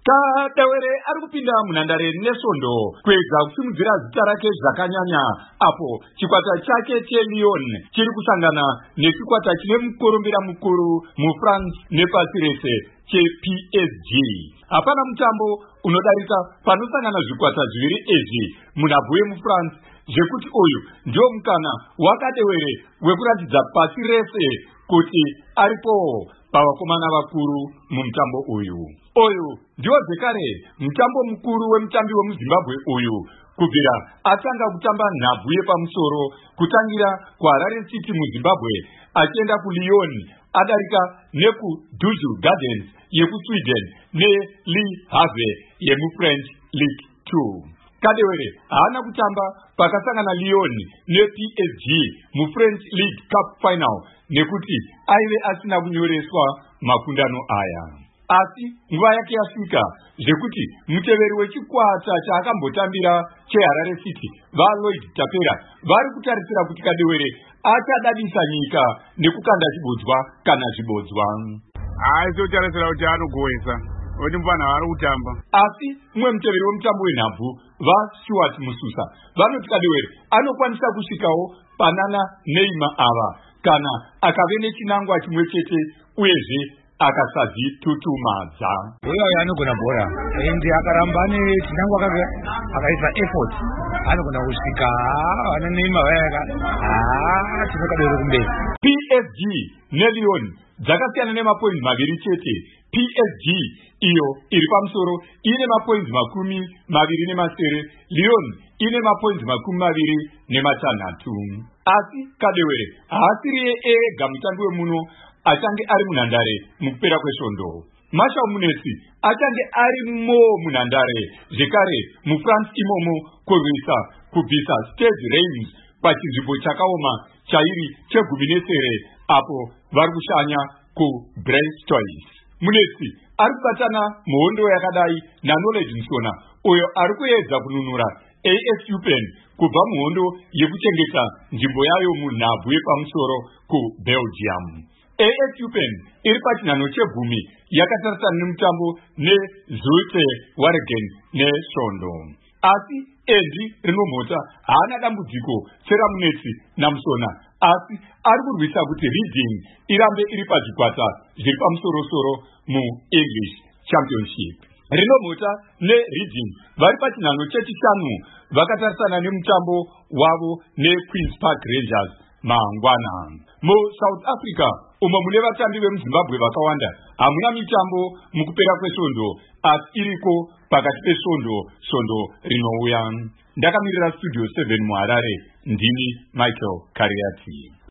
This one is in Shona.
Kadewere ari kupinda munhandare neSvondo kuedza kusimudzira zita rake zvakanyanya apo chikwata chake cheLyon chiri kusangana nechikwata chine mukorombera mukuru muFrance nepasi rese chePSG. Hapana mutambo unodarika panosangana zvikwata zviviri izvi munhabvu yemuFrance, zvekuti uyu ndio mukana wakadewere wekuratidza pasi rese kuti aripo pavakomana vakuru mumutambo uyu. Uyu ndiwo zvekare mutambo mukuru wemutambi wemuZimbabwe uyu kubvira atanga kutamba nhabvu yepamusoro kutangira kuHarare City muZimbabwe achienda kuLyon adarika nekuDuzu Gardens yekuSweden neLe Havre yemuFrench League 2. Kadewere haana kutamba pakasangana Lyon nePSG muFrench League Cup Final nekuti aive asina kunyoreswa makundano aya. Asi nguva yake yasvika zvekuti muteveri wechikwata chaakambotambira cheHarare City vaLloyd Tapera vari kutarisira kuti Kadewere achadadisa nyika nekukanda chibodzwa kana zvibodzwa. Aitotarisira kuti anogoesa kuti mufana vari kutamba. Asi mumwe muteveri wemutambo wenhabvu vaStuart Mususa vanoti Kadewere anokwanisa kusvikawo panana Neymar ava kana akave nechinangwa chimwe chete uyezve akasazvitutumadza. Uyo anogona bhora ende akaramba nechinangwa kake akaisa effort anogona kusvika ana Neymar vayaka tinokadewere kumberi. PSG neLyon dzakasiyana nemapoints maviri chete. PSG iyo iri pamusoro ine mapoints 27, Lyon ine mapoints 26. Asi Kadewere haasiri ega mutambi wemuno achange ari munhandare mukupera kwesvondo. Marshal Munesi achange ari munhandare zvekare muFrance imomo kurwisa kubvisa Stade Reims pachinzvimbo chakaoma chairi che19 apo vari kushanya kuBrestois. Munesi ari kubatana muhondo yakadai naKnowledge Msona uyo ari kuedza kununura AS Upen kubva muhondo yekuchengeta nzvimbo yayo munhabvu yepamusoro kuBelgium. AS Upen iri pachinhano chegumi yakatarisana nemutambo neZulte Waregem neSvondo. Asi Endi Rinomhota haana dambudziko seraMunesi naMusona, asi ari kurwisa kuti Reading irambe iri pazvikwata zviri pamusoro-soro muEnglish Championship. Rinomhota neReading vari pachinhano chechishanu vakatarisana nemutambo wavo neQueens Park Rangers mangwana. MuSouth Africa umo mune vatambi vemuZimbabwe vakawanda hamuna mitambo mukupera kwesvondo, asi iriko pakati pesvondo rinouya. Ndakamirira Studio 7 muHarare, ndini Michael Kariati.